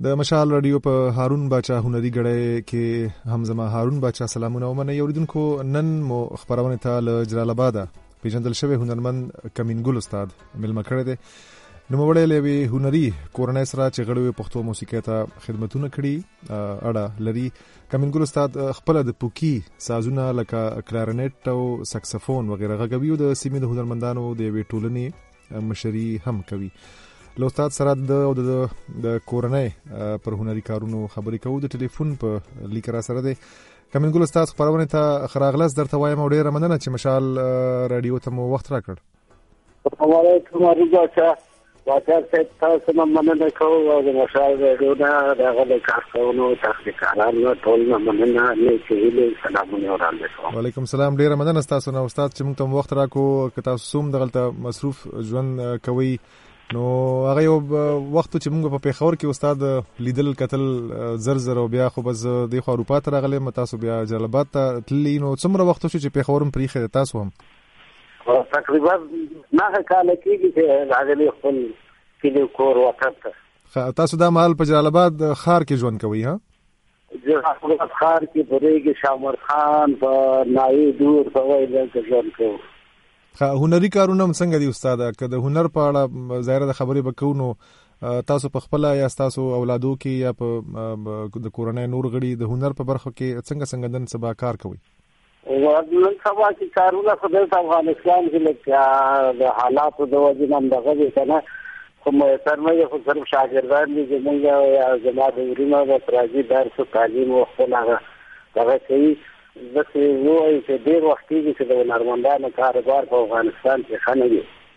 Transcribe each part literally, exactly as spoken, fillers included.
د مشال رادیو په هارون باچا هنري غړې کې هم زما هارون باچا سلامونه ومنه. یوریدونکو نن مو خبرونه ته له جلال آباد پیژندل شوی هنرمند کمینګل استاد ملما کړی دی. نو وړې لوي هنري کورنۍ سره چې غړوي پښتو موسیقي ته خدمتونه کړي اړه لري. کمینګل استاد خپل د پوکی سازونه لکه کلارنټ او ساکسفون وغیرہ غږوي او د سیمې د هنرمندانو د وی ټولنې مشري هم کوي. له استاد سره د د کورنۍ پر هنري کارونو خبرې کوو. د ټلیفون په لیک را سره دی. کمینګل استاد خبرونه ته خراغلاس درته وایم او ډیره مننه چې مشال رادیو ته مو وخت راکړ. السلام علیکم ورحمت واچار صاحب تاسو نه مننه کوم او د مشال رادیو نه دغه د کارکونو تخنیکانو ټول نه مننه لیکلي سلامونه وړاندې. وعلیکم السلام. ډیره مننه تاسو نه استاد چې موږ ته وخت راکو. که تاسو سوم دغلته مصروف ژوند کوي نو هغه یو وخت چې موږ په پیښور کې استاد لیدل کتل زر زر او بیا خو بس د خو اروپا ته راغلی م تاسو بیا جلال آباد ته تللی نو څومره وخت شو چې پیښورم پریخه تاسو هم تقریبا نه کال کېږي چې راغلی خپل کلی کور وکړ. تاسو دا مال په جلال آباد ښار کې ژوند کوي ها؟ جلال آباد ښار کې پرېږي شامر خان په نایي دور په وایي کې ژوند کوي. هنري کارونه څنګه دي استاد؟ که د هنر په اړه ظاهره د خبرې وکړو نو تاسو په خپل یا تاسو اولادو کې یا په د کورنۍ نور غړي د هنر په برخه کې څنګه څنګه نن سبا کار کوي؟ نن سبا چې کارونه خو د افغانستان کې لکه د حالاتو د وجې نه دغه دي که نه خو میسر نه دي خو صرف شاګردان دي زمونږ یا زما د ورونه د پراځي درس و تعلیم و خپل هغه دغه کوي. داسې ووایي چې ډېر وخت کېږي چې د هنرمندانو کاروبار په افغانستان کې ښه نه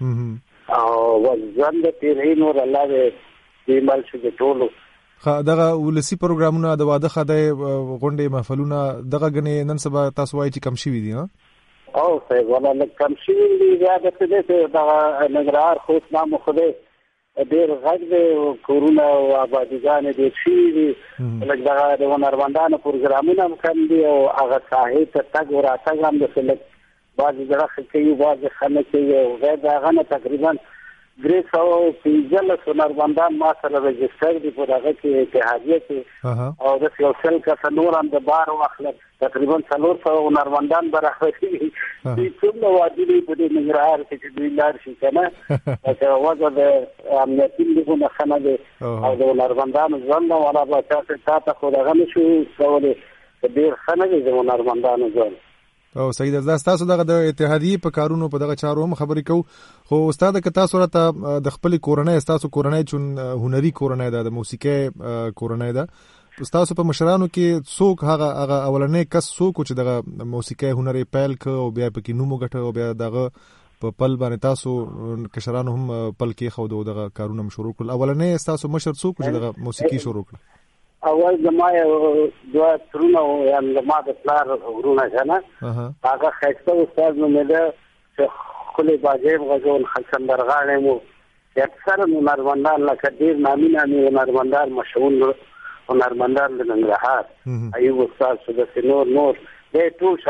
دي او ژوند د تېرهي نور الله دې بیمل شي د ټولو. دغه ولسي پروګرامونه د واده خدای غونډې محفلونه دغه غنې نن سبا تاسو وایي چې کم شوي دي ها؟ او صحیح ولا لږ کم شوي دي. بیا داسې دی چې دغه ننګرهار خوست نام خدای ډېر غږ دی کورونه او آبادیګانې ډېر شوي دي. لږ دغه د هنرمندانو پروګرامونه هم کم دي او هغه ساحې ته تګ او راتګ هم داسې لږ بعضې زړه ښه کوي بعضې ښه نه کوي او غیر د هغه نه تقریبا درې سوه پنځلس هنرمندان ما سره رجسټر دي په دغه کې اتحادیه کې او داسې یو سل کسه نور هم د بار واخله تقریبا څلور سوه هنرمندان به راغلي دي. دوی څومره وادي دي په دې ننګرهار کې چې دوی لاړ شي که نه لکه وضع د امنیتي لیکونه ښه نه دی او د هنرمندانو ژوند نه والا باچا صاحب تا ته خو دغه نه شو کولی ډېر ښه نه دی د هنرمندانو ژوند. او صحیح ده. تاسو دغه د اتحادیې په کارونو په دغه چارو هم خبرې کوو خو استاد که تاسو راته د خپل کورنۍ تاسو کورنۍ چون هنري کورنۍ ده د موسیقي کورنۍ ده تاسو په مشرانو کې څوک هغه هغه اولنې کس څوک چې دغه موسیقي هنر پیل ک او بیا پکې نوم وګټه او بیا دغه په پل باندې تاسو کشرانو هم پل کې خو دغه کارونه شروع کړل؟ اولنې تاسو مشر څوک چې دغه موسیقي شروع کړ؟ اول زما یو دوه ترونه یا زما د پلار ورونه که نه هغه ښایسته استاد نومېده چې ښکلې باجې غږول حسن برغاړی مو چې اکثره هنرمندان لکه ډېر نامي نامي هنرمندان مشهور هنرمندان د ننګرهار ایوب استاد شو داسې نور نور دی ټول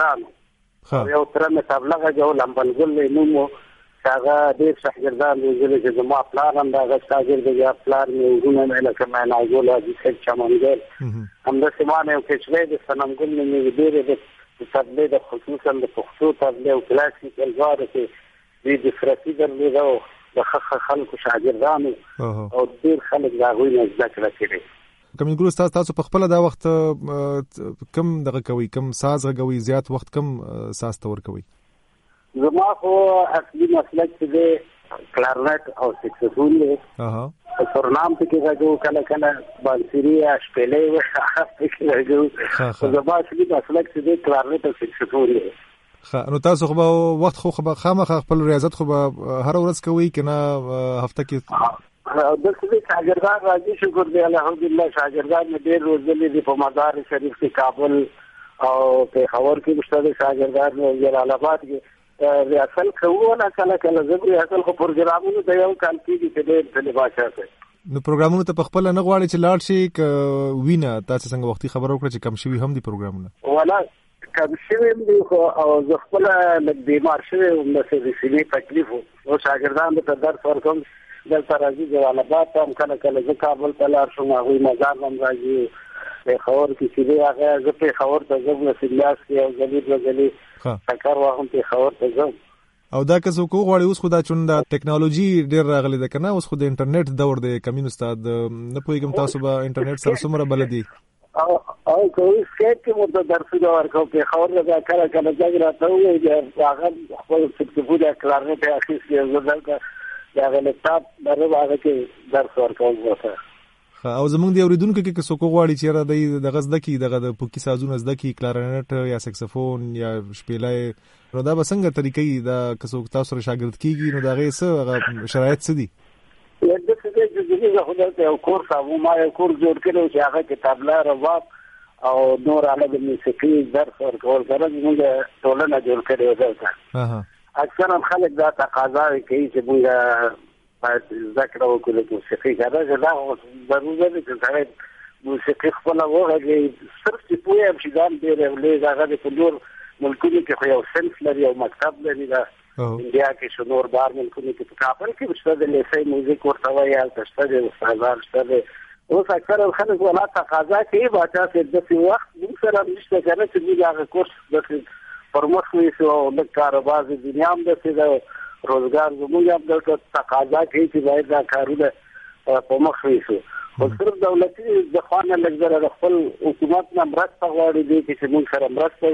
شاګردانو یو تره مې طبله غږول امبلګل دی نوم و چې هغه ډېر شاګردان روزلي چې زما پلار هم د هغه شاګرد دی. یا پلار مې ورونه مې لکه معناګل حاجي صاحب چمنګل همداسې ما نه یو کچری د صنمګل مې ډېرې د طبلې د خصوصا د پښتو طبلې او کلاسیک الفاظو کې دوی دفرسي درلوده او د ښه خلکو شاګردانو او ډېر خلک د هغوی نه زده کړه کړې. کمینګل استاد تاسو په خپله دا وخت کم دغه کوئ کم ساز غږوئ زیات وخت کم ساز ته ورکوئ؟ زما خو اصلي مسلک چې دی کلارنټ او سکسفون دی. په سورنام پکې غږو کله کله بانسري یا شپېلۍ هغه پکې غږو خو زما اصلي مسلک چې دی کلارنټ او سکسفون دی. نو تاسو خو به وخت خو خامخا خپل ریاضت خو به هره ورځ کوئ که نه هفته کې؟ دلته دې شاګردان راځي شکر دی الحمدلله شاګردان مې ډېر روزلي دي په مدار شریف کې کابل او پېښور کې مشته دي شاګردان مې جلال آباد کې ریاضل کوو نه کله کله زه ریاضل خو پروګرامونو د یو کال کېږي چې ډېر ځلې باچا صاحب نو پروګرامونو ته په خپله نه غواړئ چې لاړ شي که وینه تاسو څنګه وختي خبره وکړه چې کم شوي هم دي پروګرامونه؟ ولا کم شوي هم دي خو او زه خپله لږ بیمار شوی وم داسې د سینې تکلیف و نو شاګردانو ته درس ورکوم دلته راځي جلالآباد هم کله کله زه کابل ته لاړ شم هغوی مزار هم راځي پېښور کې چې دی هغه زه پېښور ته ځم نصیبلاس کې او ځلي دوه ځلي چکر واخم پېښور ته ځم او دا که څوک وغواړي اوس خو دا چون د ټکنالوژي ډېر راغلی ده که نه اوس خو د انټرنیټ دور دی کمین استاد نه پوهېږم تاسو به انټرنیټ سره څومره بلد دي او او که اوس سکیپ کې مو ته درسونه ورکوم پېښور ته دا کله کله ځګ راته ووایي هغه خپل سکسفون کلارنیټ یې اخیستی زه دلته د هغه لیپټاپ لرم هغه کې درس ورکوم ورته او زمونږ د اوریدونکو کې که څوک وغواړي چې یاره دی دغه زده کړي دغه د پوکي سازونه زده کړي کلارنیټ یا سکسفون یا شپېلی نو دا به څنګه طریقې دا که څوک تاسو سره شاګرد کېږي نو د هغې څه هغه شرایط څه دي داسې دی چې زموږ خو دلته یو کورس او ما یو کورس جوړ کړی چې هغه کې طبله رباب او نور هغه د موسیقي درس ورکول سره زموږ ټولنه جوړ کړې وه دلته اکثرا خلک دا تقاضاوې کوي چې موږ باید زده کړه وکړو د موسیقي که دا دا ضرور ده چې سړی موسیقي خپله وغږوي صرف چې پوه یم چې ځان ډېر اولېږ هغه د په نور ملکونو کې خو یو صنف لري او مکتب لري دا انډیا کې شو نور بار ملکونو کې په کابل کې شته د لیسې موزیک ورته وایي هلته شته دی استادان شته دی اوس اکثره خلک ولا تقاضا کوي باچا صاحب داسې وخت موږ سره هم نشته که نه چې موږ هغه کورس داسې پر مخ ویسو او لږ کاروبار د دنیا هم داسې ده روزګار زموږ هم دلته تقاضا کوي چې باید دا کارونه په مخ ویسو خو صرف دولتي د خوا نه لږ ځله د خپل حکومت نه مرسته غواړي دی چې موږ سره مرسته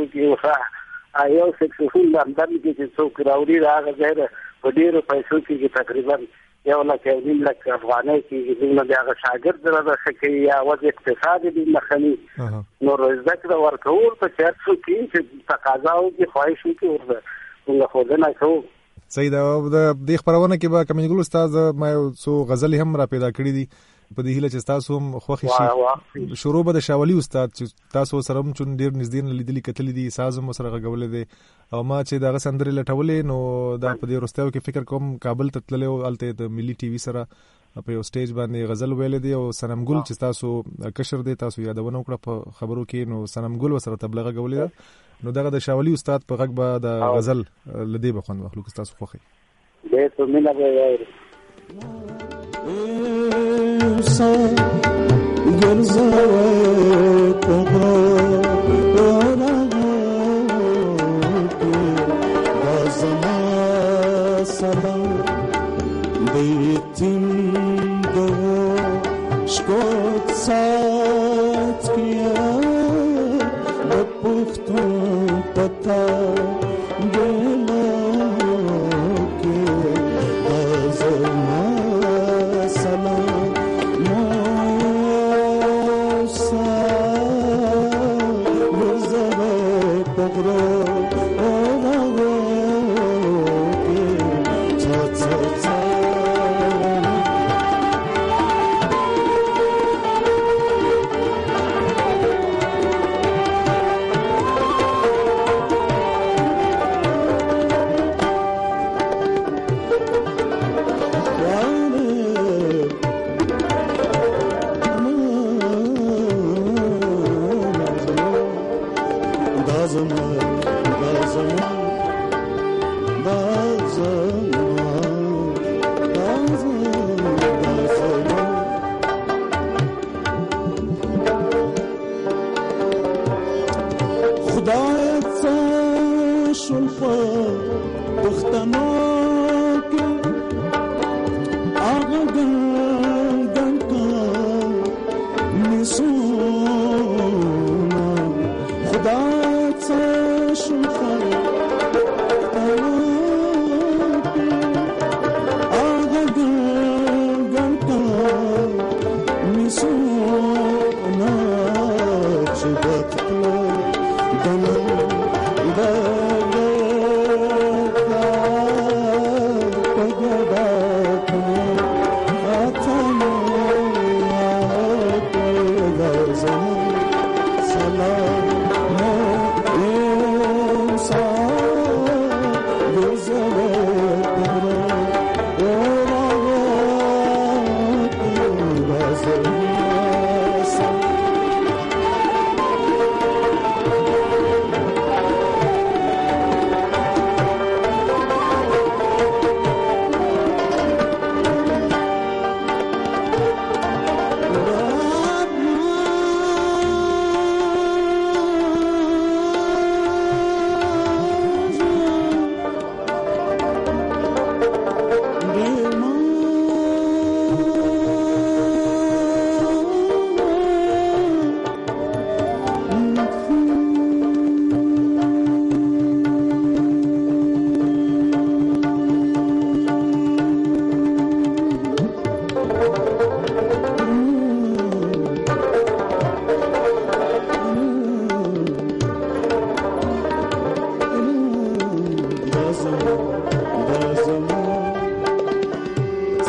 وکړي یو سکسفون لندن کې چې څوک راوړي د هغه ځای په ډېرو پیسو کې تقریبا یو لک یو نیم لک افغانۍ کېږي دوی نه د هغه شاګرد را ښه کوي یا وضع اقتصاد یې دوی نه ښه نو زده کړه ورکول په چې هر څوک کوي چې تقاضا وکړي خواهش وکړي ورته موږ ښودنه کوو صحیح ده د دې خپرونه کې به کمین ګل استاد ما یو څو غزلې هم را پیدا کړي دي په دې هیله چې تاسو هم خوښ شي شروع به د شاولي استاد چې تاسو سره هم چون ډېر نږدې نه لیدلي کتلي دي ساز هم سره غږولی دی او ما چې دغه سندرې لټولې نو دا په دې وروستیو کې فکر کوم کابل ته تللی و هلته د ملي ټي وي سره په یو سټیج باندې غزل ویلی دی او صنم ګل چې تاسو کشر دی تاسو یادونه وکړه په خبرو کې نو صنم ګل ورسره طبله غږولې ده نو دغه د شاولي استاد په غږ به د غزل له دې به خوند واخلو که ستاسو خوښ وي دی په مینه به یې واورو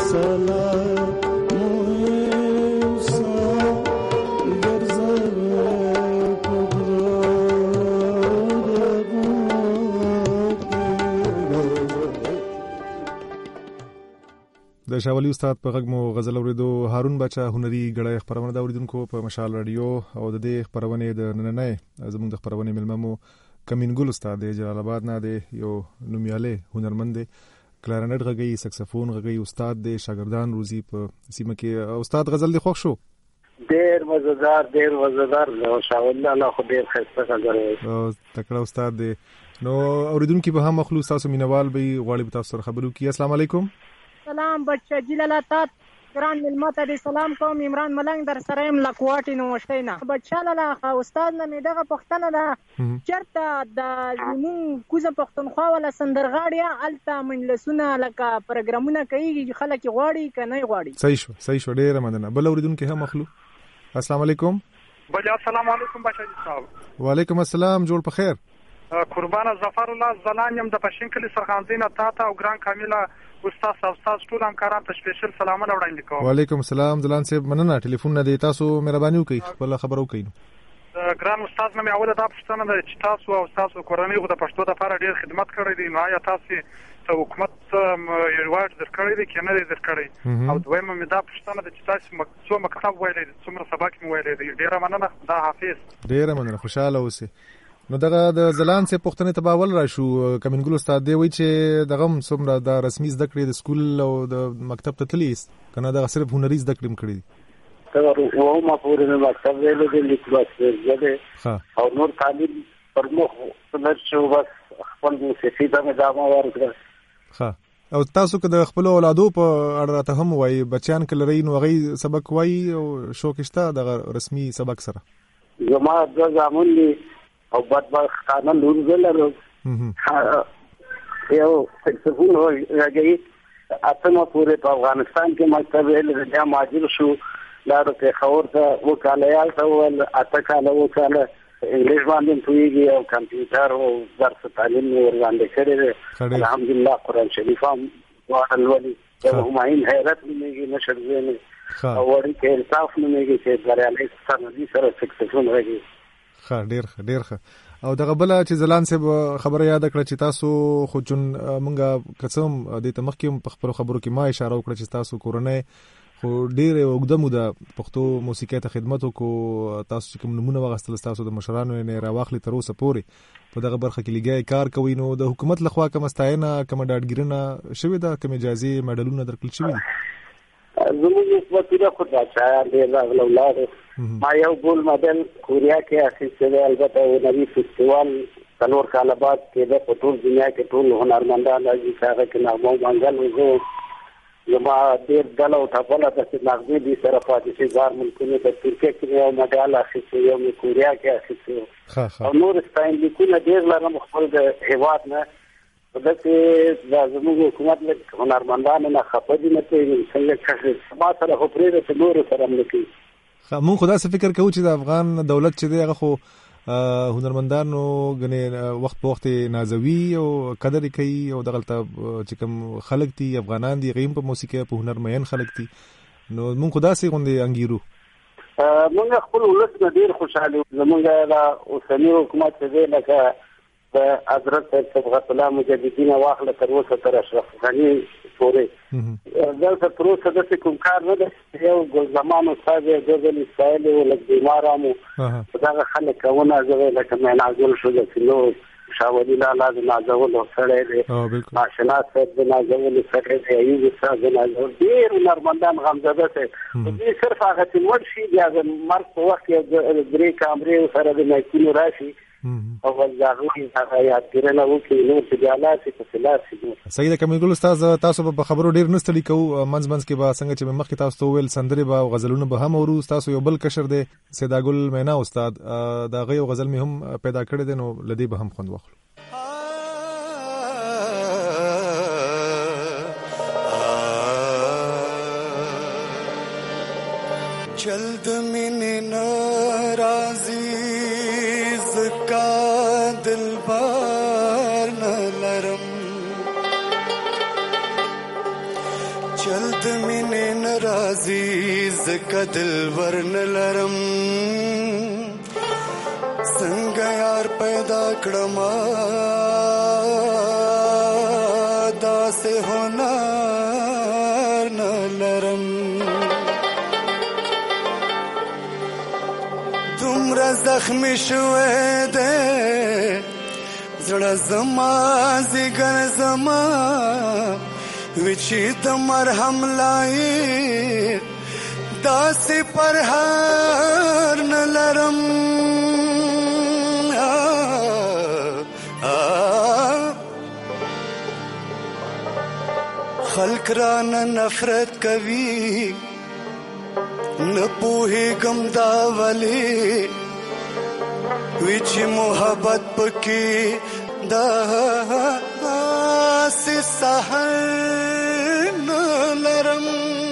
د شاولي استاد په غږ مو غزل اوریدو. هارون بچا هنري غړی خبرونه دا اوریدونکو په مشال رادیو او د دې خبرونه د نننې زموږ د خبرونه ملممو کمینګل استاد د جلال آباد نه دی، یو نومیاله هنرمند دی، کلارنټ غږی، سکسفون غږی، استاد دی، شاګردان روزي په سیمه کې. استاد غزل دی خوښ شو؟ ډیر مزدار ډیر مزدار او شاولي الله خو ډیر خسته غږی او تکړه استاد دی. نو اوریدونکو به هم مخلوق تاسو مینوال به غواړي تاسو سره خبرو کی. السلام علیکم. سلام بچا جلالاتات ګران ملمته دې سلام کوم. عمران ملنګ در سره يم لکواټي نو وشتینا بچا لاله استاد نه مې دغه پښتنه ده چرته د زمون کوزه پښتونخوا ولا سندرغاړي الته منلسونه لکه پروګرامونه کوي خلک غواړي کنه غواړي. صحیح شو صحیح شو ډیره مننه. بل اوریدونکو هم مخلو. السلام علیکم. بچا السلام علیکم بچا جی صاحب. وعلیکم السلام. جوړ په خیر. قربان ظفر الله زلان يم د پښین کلی سرخانزینه تا ته او ګران کامله استاد او استاد ټول همکاران ته سپیشل سلامونه وړاندې کوم. وعلیکم السلام زلان صاحب مننه. ټلیفون نه دی تاسو مهرباني وکړئ خپل خبرو کړئ. ګران استاد مې اوله دا پښتنه ده چې تاسو او تاسو کورنۍ غو د پښتو لپاره ډیر خدمت کړی دی. نو آیا تاسو ته حکومت یوواړ درکړی دی کنه دی درکړی؟ او دویمه مې دا پښتنه ده چې تاسو څو مکتب ویلې څومره سبق مې ویلې دی. ډیره مننه. دا حافظ. ډیره مننه. خوشاله اوسئ. نو دغه د زلان سه پښتنې تباول را شو کمنګل استاد دی وی چې دغه څومره د رسمي زده کړې د سکول او د مکتب ته تلیس کنه دغه صرف هنري زده کړم کړی دي. دا وو ما پورې نه مکتب ویلې د لیکلاس ورځې او نور تعلیم پر مخ څنګه شو بس خپل موسیقي ته مې دا ما ورکړه. ها او تاسو که د خپل اولادو په اړه راته هم وایي بچیان کله رین وغي سبق وایي او شوکشته د رسمي سبق سره؟ زما د زامن دي او بدبخت خانه لور زلرو یو سکسفون راګي اتمه پورې په افغانستان کې مکتب ویل د ماجر شو لارو په خور ته وکاله یال ته ول اتکاله وکاله انګلیش باندې تویږي او کمپیوټر او درس تعلیم ورغاندې کړی. الحمدلله قرآن شریف هم وحلولي یو هماین حیرت نمیږي نشر زینه او وړي کې انصاف نمیږي چې بریالي سندي سره سکسفون راګي. ښه ډیر ښه ډیر ښه. او دغه بل چې زلان صاحب خبره یاد کړه چې تاسو خو جون مونږه قسم د تمخکم په خبرو خبرو کې ما اشاره وکړه چې تاسو کورنۍ خو ډیر وګړه موده پښتو موسیقۍ ته خدمت وکړو. تاسو چې کوم نمونه واغستل تاسو د مشرانو نه راواخلي تر اوسه پورې په دغه برخه کې لګي کار کوي. نو د حکومت لخوا کوم استاینه کوم ډاډګیرنه شوی دا کوم اجازه مډالونه درکړل شوی دي؟ زموږ حکومت یې خو دا چا ډیر راغلو. ما یو بول مدل کوریا کې اخیستل البته هنري فستیوال څلور کال بعد کې د ټول دنیا کې ټول هنرمندان راځي هغه کې نغمو منګل وزو زما ډیر ډله او ټاپله د نغمې دي سره پاتې شي ځار ملکونه د ترکیه کې یو مډال اخیستل یو مې کوریا کې اخیستل او نور ستاین لیکونه ډیر لرم خپل د هیواد نه د دې د زموږ حکومت له هنرمندانو نه خپه دي نه کوي څنګه چې ما سره خو پرې د نور سره نه کوي. مون خدا څه فکر کوو چې د افغان دولت چې دی هغه خو هنرمندانو غني وخت په وخت نازوي او قدر کوي او دغلته چې کوم خلک دي افغانان دي غیم په موسیقي په هنر مین خلک دي. نو مون خدا سي غوندي انګیرو مونږ خپل ولس نه ډیر خوشاله زمونږ د اوسنی حکومت چې لکه د حضرت صبغت الله مجددین واخله تر اوسه تر اشرف غنی پورې دا تر اوسه د کوم کار نه ده. یو ګل زمان استاد د اسرائیل ولک بیمارامو دا خلک ونه زوی لکه مې نازل شو د نو شاولي لاله د نازول سره دی ماشنا صاحب د نازول سره دی ایوب صاحب د نازول ډیر نرمندان غمزده ته دې صرف هغه چې مړ شي بیا د مرګ په وخت کې درې کامرې سره د مکینو راشي او ځاغوي هغه یاد کړنه وکړي نو چې حالات په خلاف دي. سید کمال استاد تاسو په خبرو ډیر نستړي کوو منځ منځ کې با څنګه چې مخکې تاسو ویل سندري با غزلونه به هم ورو تاسو یو بل کشر دی سیداګل مینا استاد دا غي غزل می هم پیدا کړی دی نو لدی به هم خوند واخلو. جلد من ناراضی زکا دل بار نلرم چل د مینې ناراضي زکه دلبر نه لرم څنګه یار پیدا کړم داسې هنر نه لرم دومره زخمی شوی دی زړه زما زیګر زما وچی د مرهم لایق داسې پرهار نه لرم خلق رانه نفرت کوي نه پوهېږم دا ولې وی چې محبت پکې داسې سحر نه لرم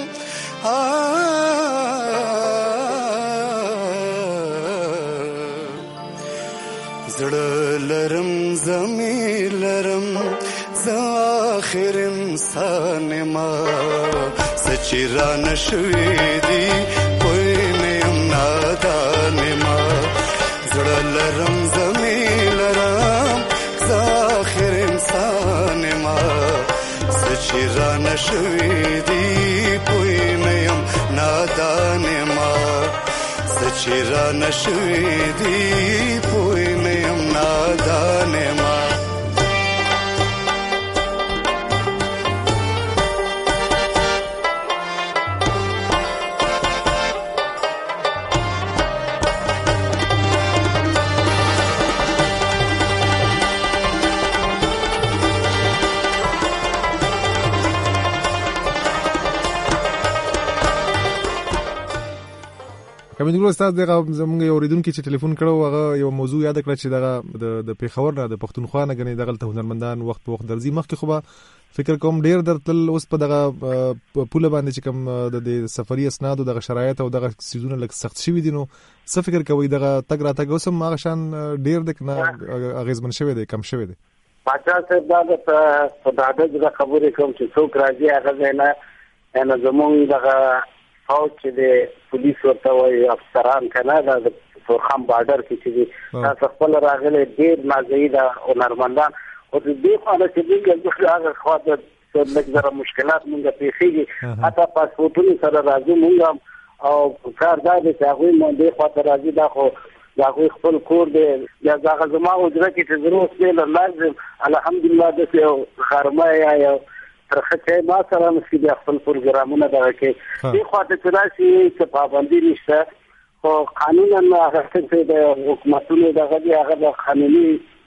زړه لرم ضمیر لرم زه آخر انسان ما سچې رانه شوي دي پوی نه یم نادان ما زړه لرم ضمیر لرم زه آخر انسان ما سچې رانه شوي دي پوی نه یم نادان ما سچې رانه شوي دي پوی نه یم نادان ما کمیندګل استاد دغه زمونږ یو اوریدونکو چې ټلیفون کړو هغه یو موضوع یاد کړ چې دغه د پیښور نه د پښتونخوا نه غني دغه هنرمندان وخت په وخت درځي مخکې خو فکر کوم ډیر درتل اوس په دغه پوله باندې چې کوم د سفري اسناد او دغه شرایط او دغه سيزونه لک سخت شوي دي نو څه فکر کوي دغه تګ را تګ اوسم هغه شان ډیر د کنه اغیزمن شوی دی کم شوی دی پاچا صاحب دا د په داده د خبرې کوم چې څوک راځي هغه نه انا زمونږ دغه او چې د پولیس ورته وایي افسران کنه د تورخم بارډر کې چې تاسو خپل راغلي ډیر نازوي دا هنرمندان او دې په اړه چې موږ هغه خواته څه لږه مشکلات موږ پیښیږي حتی پاسپورتونو سره راځي موږ او کار دا چې هغه مونږه خواته راځي دا خو دا خپل کور دی یا هغه زما وجره کې چې ضرورت دی لازم الحمدلله د خرمه یا ترخه ما سره مسکی د خپل پروګرامونه دغه کې دې خواته چې راشي چې پابندي نشته خو قانونا هغه څه د حکومتونو دغه دی هغه د قانوني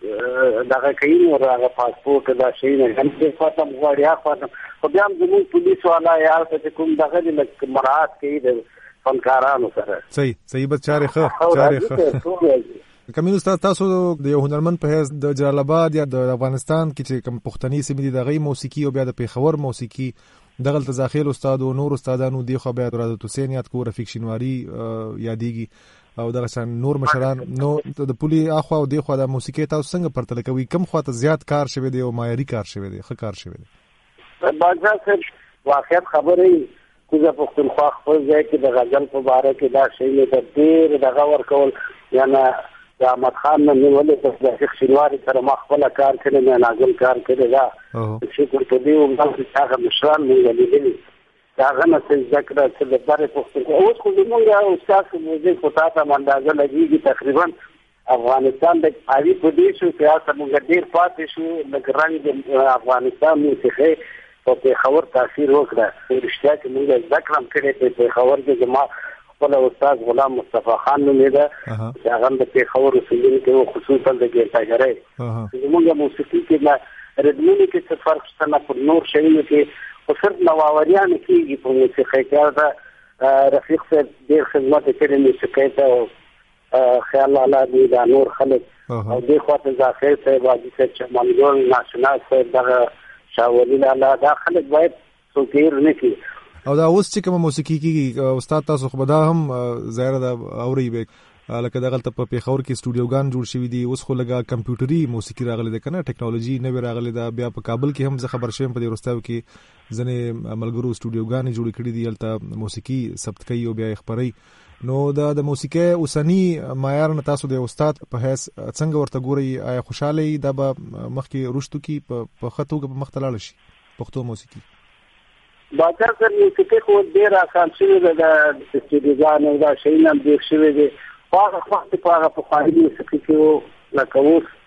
دغه کین او هغه پاسپورت دا شي نه هم څه خاطر غواړي خاطر خو بیا هم زموږ پولیس والا یا چې کوم دغه د مراعات کوي د فنکارانو سره صحیح صحیح به چاري ښه چاري ښه کمینو استاد تاسو د یو هنرمند په حیث د جلال آباد یا د افغانستان کې چې کوم پښتني سیمې د غي موسیقي او بیا د پیښور موسیقي دغه تزاخیل استاد او نور استادانو دی خو بیا راز حسین یاد کو رفیق شینواری یادېږي او دغه شان نور مشران نو د پولی اخوا او دی خو د موسیقي تاسو څنګه پرتل کوي کم خواته زیات کار شوی دی او معیاري کار شوی دی ښه کار شوی دی باځه صاحب واقعیت خبرې کوزه پښتونخوا خپل ځای کې د غزل په اړه کې دا شی نه د ډیر دغه ورکول یعنی د احمد خان نه ولې د شیخ شینواری سره مخبل کار کړي نه ناګل کار کړي دا چې په دې ومنځ کې هغه مشران موږ لیدلي دا غنه څه ذکر چې د بره پښتونخوا اوس خو موږ او تاسو موږ په تاسو اندازه لګيږي تقریبا افغانستان د اوی په دې شو سیاست موږ ډیر پاتې شو د رنګ افغانستان موسیقي په خبر تاثیر وکړه رښتیا چې موږ ذکر هم کړی په خبر کې جما خپل استاد غلام مصطفی خان نوم دی چې هغه د پیښور اوسېدونکی او خصوصا د ګیټاګرۍ موږ موسیقي کې نه ردمونی کې څه فرق شته نه پر نور شیونو کې خو صرف نواوریان کېږي په موسیقي کې دا رفیق صاحب ډېر خدمت کړی موسیقي ته خیال الله دې دا نور خلک او دې خواته ځاخر صاحب حاجي صاحب چمنګول ناشنا صاحب دغه شاولي الله دا خلک باید څوکیر نه کړي او دا اوس چې کوم موسیقي کې استاد تاسو خو به دا هم ظاهر دا اوري به لکه دغلته په پیښور کې سټوډیوګان جوړ شوي دي. اوس خو لږه کمپیوټري موسیقي راغلې ده کنه، ټیکنالوژي نوې راغلې ده. بیا په کابل کې هم زه خبر شوم په دې وروستیو کې ځینې ملګرو سټوډیوګانې جوړې کړي دي، هلته موسیقي ثبت کوي او بیا یې خپروي. نو دا د موسیقۍ اوسني معیار نه تاسو د استاد په حیث څنګه ورته ګورئ؟ آیا خوشاله یې دا به مخکې رشتو کې په ښه توګه په مخ ته لاړه شي پښتو موسیقي؟ باکر سر موسیقي خو ډېر اسان شوې ده، د سټوډیوګانو دا شیونه هم ډېر شوي دي. خو هغه وخت په هغه پخواني موسیقي کې و لکه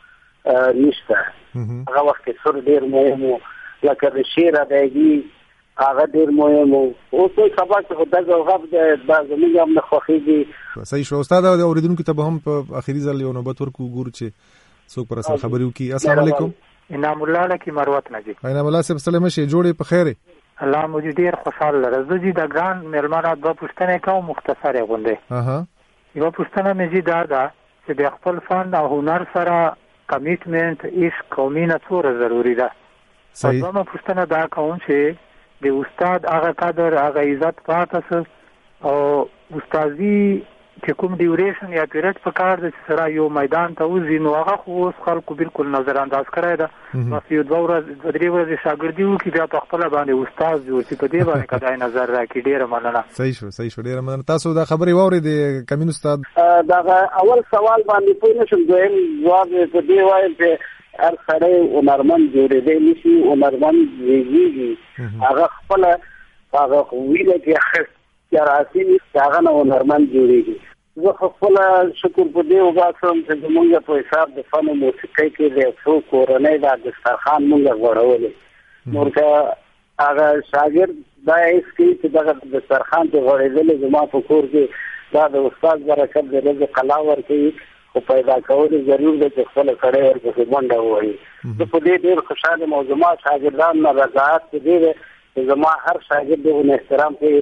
اوس نشته. هغه وخت کې سر ډېر مهم و، لکه د شعر ادایګي هغه ډېر مهم و. اوس سبا چې خو دغه غږ د زموږ هم نه خوښېږي. صحیح شو استاد. د اورېدونکو ته به هم په اخري ځل یو نوبت ورکړو، ګورو چې څوک پر اصل خبرې وکړي. السلام علیکم. انعام الله لکی مروت نجی. انعام الله صاحب سلام شه، جوړې په خیر؟ الله مو ډېر خوشاله لره. زه چې د ګران مېلمانه دوه پوښتنې کوم مختصرې غوندې. اها یو پوښتنه مې دا ده چې د خپل فن او هنر سره کمیټمنټ عشق او مینه څومره ضروري ده. صحیح. دویمه پوښتنه دا کوم چې د استاد هغه قدر هغه عزت پاتې سه او استادي چې کوم ډیوریشن یا پیریډ په کار د سره یو میدان ته وځي، نو هغه خو اوس خلکو بالکل نظر انداز کړی ده. بس یو دوه ورځې دوه درې ورځې شاګردي وکړي بیا په خپله باندې استاد جوړ شي. په دې باندې که دا نظر راکړي ډېره مننه. صحیح شو صحیح شو ډېره مننه. تاسو دا خبرې واورېدې کمین استاد؟ دغه اول سوال باندې پوه نه شم، دویم ځواب یې په دې وایم چې هر سړی هنرمند جوړېدی نه شي، هنرمند زېږېږي. هغه خپله هغه وینه کې راسي چې هغه نه هنرمند جوړېږي. زه خپله شکر په دې وباسم چې زمونږ په حساب د فن او موسیقۍ کې د څو کورنۍ دا دسترخوان مونږ غوړولی. نور که هغه شاګرد دا حس کوي چې دغه دسترخوان چې غوړېدلی زما په کور کې دا د استاد برکت د رزق الله ورکوي، خو پیدا کول ضرور ده چې خپله سړی ورپسې منډه ووهي. زه په دې ډېر خوشحاله یم او زما شاګردان نه رضاعت په دې دی چې زما هر شاګرد د هغه احترام کوي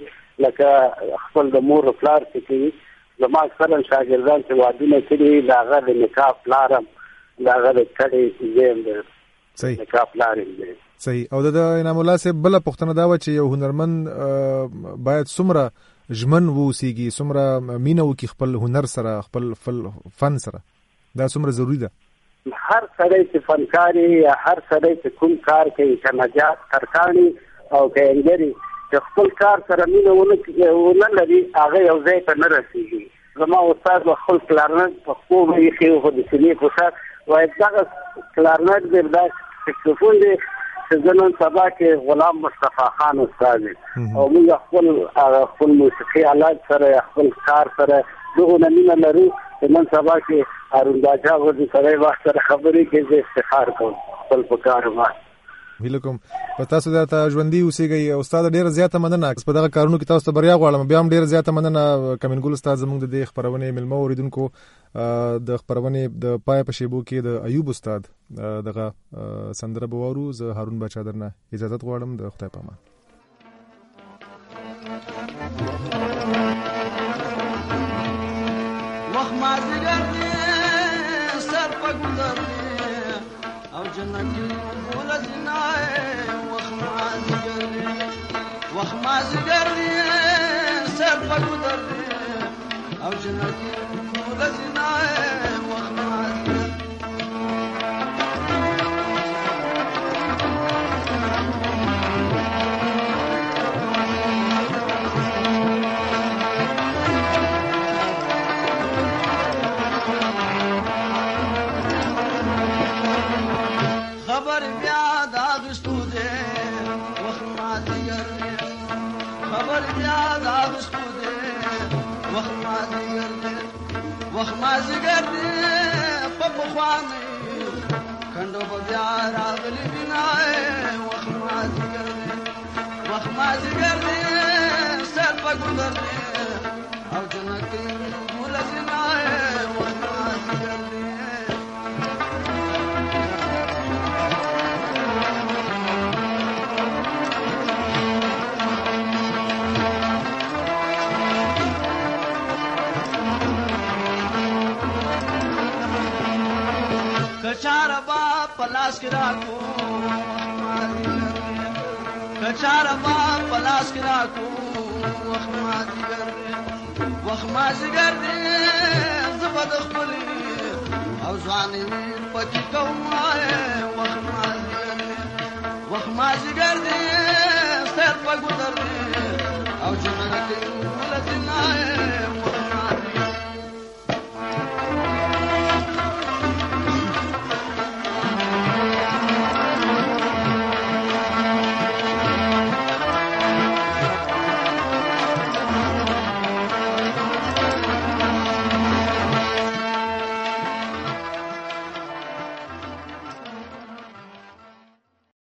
لکه خپل د مور پلار چې کوي. زما اکثرا شاګردان چې وادونه کړي د هغه د نکاح پلار هم د هغه د کډې زه یم د نکاح پلار یم دی. صحیح. او د انعام الله صاحب بله پوښتنه دا وه چې یو هنرمند باید څومره ژمن واوسېږي، څومره مینه وکړي خپل هنر سره، خپل فن سره؟ دا څومره ضروري ده؟ هر سړی چې فنکار یا هر سړی چې کوم کار کوي، که نجات ترکاڼي او که انګري، چې خپل کار سره مینه ونه لري هغه یو ځای ته نه رسېږي. زما استاد به خپل کلارنټ په خوب ایښی و، خو د سینې په سر وایي دغه کلارنټ دی دا سکسفون دی چې زه نن سبا کې غلام مصطفی خان استاد یم او موږ خپل خپل موسیقي آلات سره خپل کار سره دغونه مینه لرو چې نن سبا کې هارون باچا غوندې سړی وخت سره خبرې کوي، زه افتخار کوم خپل په کار ما. هیله کوم په تاسو درته ژوندي اوسېږئ. استاد ډېره زیاته مننه په دغه کارونو کې تاسو ته بریا غواړم. بیا هم ډېره زیاته مننه کمین ګل استاد زموږ د دې خپرونې مېلمه اورېدونکو. د خپرونې د پای په شیبو کې د ایوب استاد دغه سندره به واورو. زه هارون باچا درنه اجازت غواړم. د خدای په امان. وخت مازدیګر دی سر په ګودر دی او جنت ولا زنای وخت مازدیګر دی وخت مازدیګر دی سر په ګودر دی او جنت ولا زنای وخت مازدیګر خبر بیا دا غشتو دے وخت مازدیګر دی خبر بیا دا غشتو دے وخت مازدیګر دی وخت مازدیګر دی په پخواني کندو په بیا راغلی بینای وخت مازدیګر دی وخت مازدیګر دی سر په ګودر دی او جنت مولا زنای وخت مازدیګر دی کچارا با پلاس کی راکو کچارا با پلاس کی راکو وخت مازدیګر وخت مازدیګر دی زه به د خپلې او ځواني پکې کوم وخت مازدیګر دی وخت مازدیګر دی ستر په ګودر دی او جنت